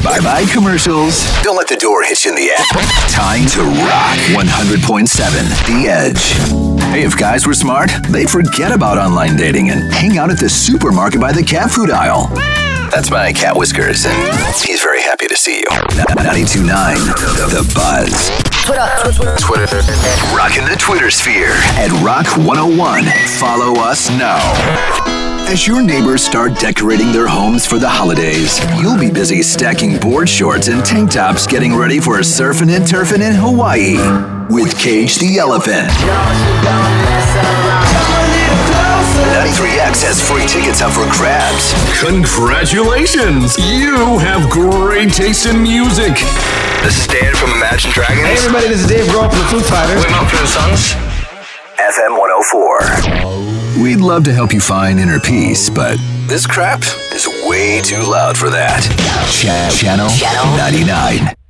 Bye-bye commercials. Don't let the door hit you in the ass. Time to rock 100.7 The Edge. Hey, if guys were smart, they'd forget about online dating and hang out at the supermarket by the cat food aisle. That's my cat Whiskers, and he's very happy to see you. 92.9 The Buzz. Twitter. Rocking the Twitter sphere at Rock 101. Follow us now. As your neighbors start decorating their homes for the holidays, you'll be busy stacking board shorts and tank tops getting ready for surfing and turfing in Hawaii with Cage the Elephant. 93X has free tickets up for grabs. Congratulations! You have great taste in music. This is Dan from Imagine Dragons. Hey everybody, this is Dave Grohl from the Foo Fighters. We're Mumford & Sons. FM 104. We'd love to help you find inner peace, but this crap is way too loud for that. Channel 99.